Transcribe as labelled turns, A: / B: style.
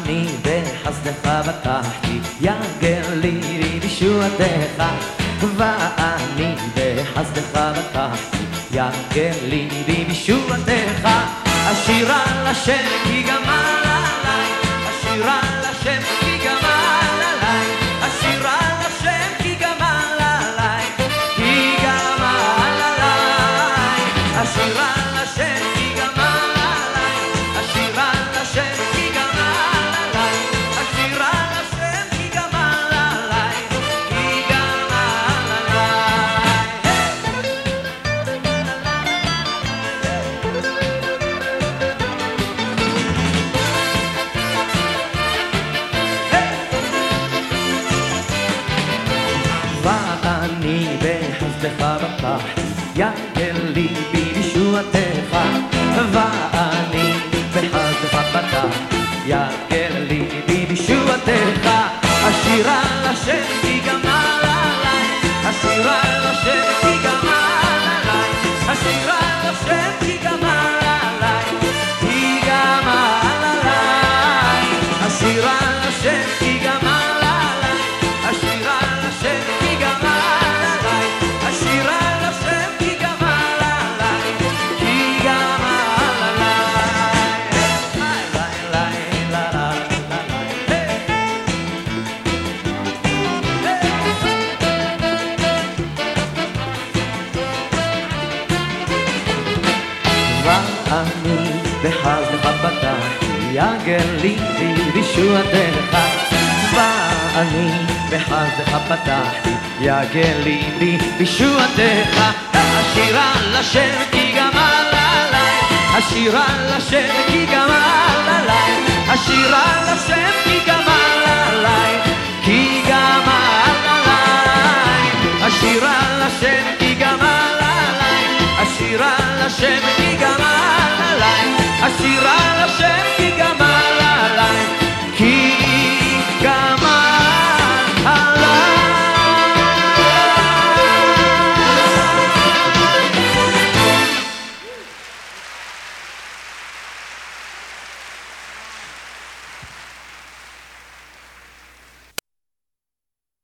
A: ואני בחסדך בטחתי, יגר לי בישועתך. ואני בחסדך בטחתי, יגר לי בישועתך. אשירה לשם כי גמל עליי, אשירה לשם כי גמל עליי, אשירה לשם כי גמל עליי, כי גמל עליי. אשירה לשם כי גמל עליי, אשירה לשם כי גמל עליי, אשירה לשם כי גמל עליי, כי גמל עליי. ואני בחסדך בטחתי, יגר לי בישועתך. ואני בחסדך בטחתי, יגר לי בישועתך. אשירה לשם כי גמל עליי, אשירה לשם כי גמל עליי, אשירה לשם כי גמל עליי, כי גמל עליי. אשירה לשם כי גמל עליי, אשירה לשם כי גמל עליי, אשירה לשם כי גמל עליי, כי גמל עליי. ואני בחסדך בטחתי, יגר לי בישועתך. ואני בחסדך פתחתי, יגר לי בישועתך. אשירה לשם כי גמל עליי, אשירה לשם כי גמל עליי, אשירה לשם כי גמל עליי, כי גמל עליי. אשירה לשם כי גמל עליי, אשירה לשם כי גמל עליי, אשירה